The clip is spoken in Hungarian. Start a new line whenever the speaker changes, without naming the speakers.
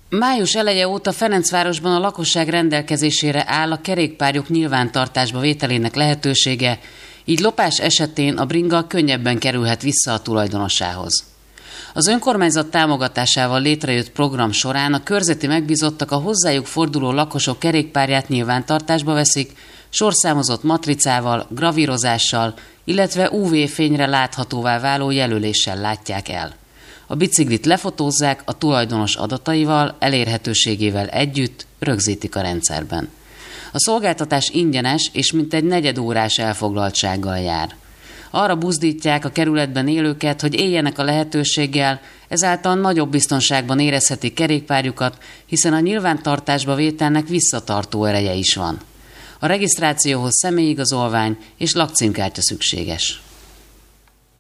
Május eleje óta Ferencvárosban a lakosság rendelkezésére áll a kerékpárjuk nyilvántartásba vételének lehetősége, így lopás esetén a bringa könnyebben kerülhet vissza a tulajdonosához. Az önkormányzat támogatásával létrejött program során a körzeti megbízottak a hozzájuk forduló lakosok kerékpárját nyilvántartásba veszik, sorszámozott matricával, gravírozással, illetve UV-fényre láthatóvá váló jelöléssel látják el. A biciklit lefotózzák a tulajdonos adataival, elérhetőségével együtt rögzítik a rendszerben. A szolgáltatás ingyenes és mintegy negyedórás elfoglaltsággal jár. Arra buzdítják a kerületben élőket, hogy éljenek a lehetőséggel, ezáltal nagyobb biztonságban érezhetik kerékpárjukat, hiszen a nyilvántartásba vételnek visszatartó ereje is van. A regisztrációhoz személyigazolvány és lakcímkártya szükséges.